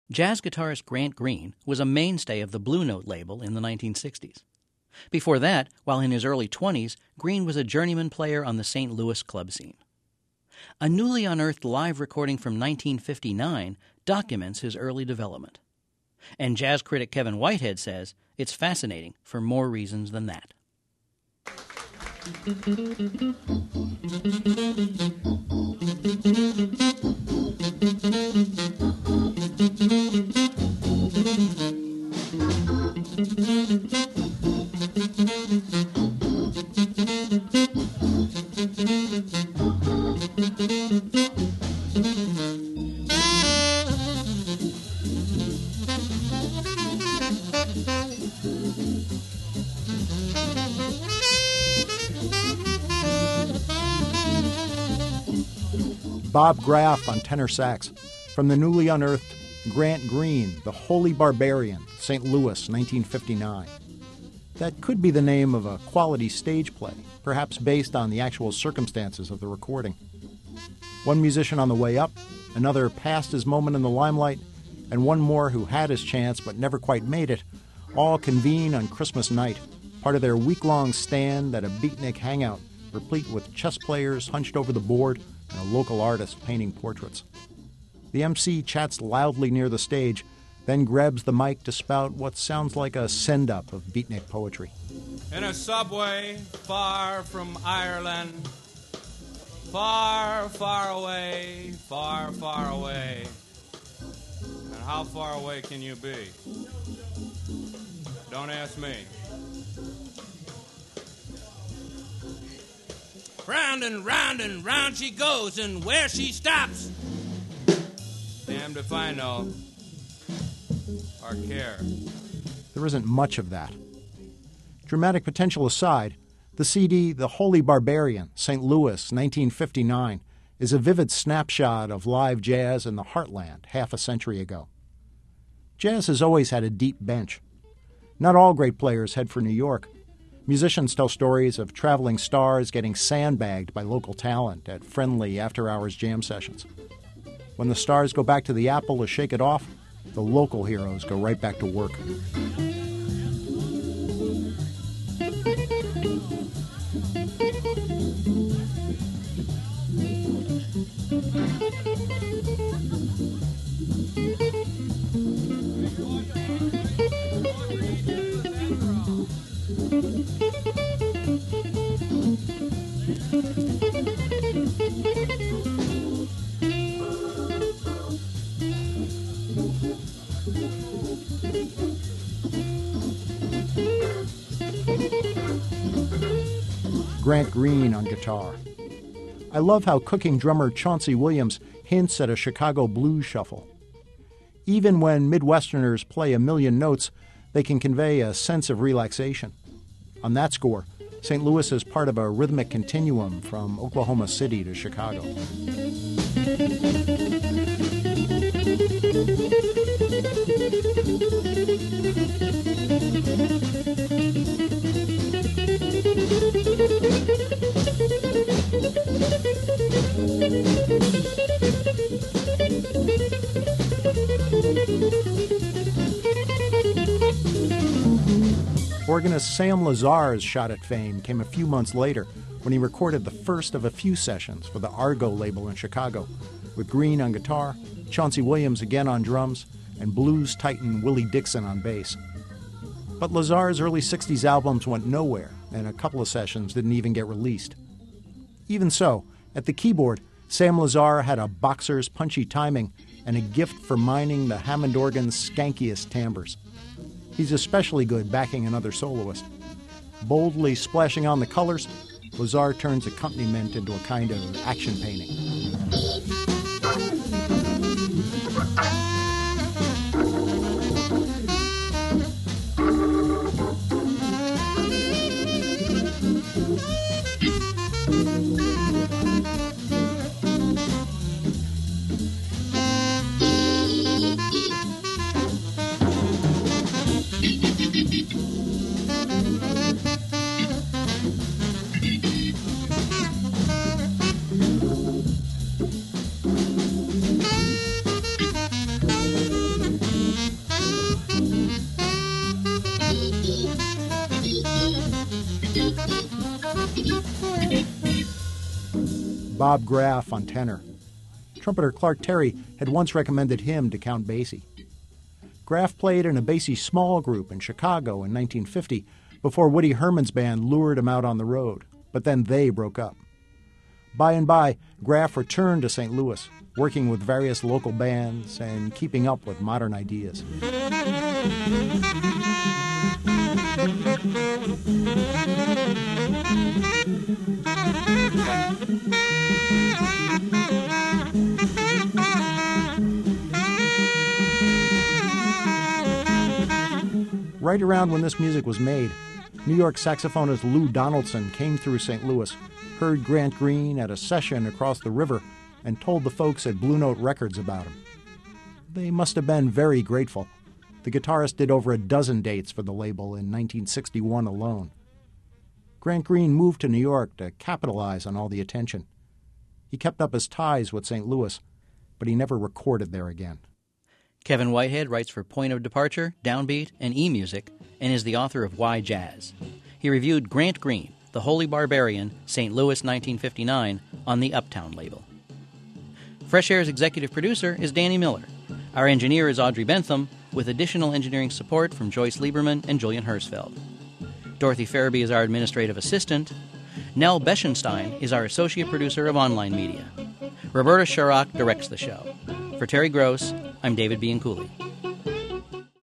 Jazz guitarist Grant Green was a mainstay of the Blue Note label in the 1960s. Before that, while in his early 20s, Green was a journeyman player on the St. Louis club scene. A newly unearthed live recording from 1959 documents his early development. And jazz critic Kevin Whitehead says it's fascinating for more reasons than that. Bob Graff on tenor sax. From the newly unearthed Grant Green, The Holy Barbarian, St. Louis, 1959. That could be the name of a quality stage play, perhaps based on the actual circumstances of the recording. One musician on the way up, another past his moment in the limelight, and one more who had his chance but never quite made it, all convene on Christmas night, part of their week-long stand at a beatnik hangout, replete with chess players hunched over the board and a local artist painting portraits. The MC chats loudly near the stage, then grabs the mic to spout what sounds like a send-up of beatnik poetry. In a subway far from Ireland, far, far away, far, far away. And how far away can you be? Don't ask me. Round and round and round she goes, and where she stops, damned if I know or care. There isn't much of that. Dramatic potential aside, the CD The Holy Barbarian, St. Louis, 1959, is a vivid snapshot of live jazz in the heartland half a century ago. Jazz has always had a deep bench. Not all great players head for New York. Musicians tell stories of traveling stars getting sandbagged by local talent at friendly after-hours jam sessions. When the stars go back to the Apple to shake it off, the local heroes go right back to work. Grant Green on guitar. I love how cooking drummer Chauncey Williams hints at a Chicago blues shuffle. Even when Midwesterners play a million notes, they can convey a sense of relaxation. On that score, St. Louis is part of a rhythmic continuum from Oklahoma City to Chicago. Organist Sam Lazar's shot at fame came a few months later when he recorded the first of a few sessions for the Argo label in Chicago, with Green on guitar, Chauncey Williams again on drums, and blues titan Willie Dixon on bass. But Lazar's early 60s albums went nowhere, and a couple of sessions didn't even get released. Even so, at the keyboard, Sam Lazar had a boxer's punchy timing and a gift for mining the Hammond organ's skankiest timbres. He's especially good backing another soloist. Boldly splashing on the colors, Lazar turns accompaniment into a kind of action painting. Bob Graff on tenor. Trumpeter Clark Terry had once recommended him to Count Basie. Graff played in a Basie small group in Chicago in 1950 before Woody Herman's band lured him out on the road, but then they broke up. By and by, Graff returned to St. Louis, working with various local bands and keeping up with modern ideas. Right around when this music was made, New York saxophonist Lou Donaldson came through St. Louis, heard Grant Green at a session across the river, and told the folks at Blue Note Records about him. They must have been very grateful. The guitarist did over a dozen dates for the label in 1961 alone. Grant Green moved to New York to capitalize on all the attention. He kept up his ties with St. Louis, but he never recorded there again. Kevin Whitehead writes for Point of Departure, Downbeat, and eMusic, and is the author of Why Jazz. He reviewed Grant Green, The Holy Barbarian, St. Louis 1959, on the Uptown label. Fresh Air's executive producer is Danny Miller. Our engineer is Audrey Bentham, with additional engineering support from Joyce Lieberman and Julian Hersfeld. Dorothy Farabee is our administrative assistant. Nell Beschenstein is our associate producer of online media. Roberta Sharrock directs the show. For Terry Gross, I'm David Bianculli.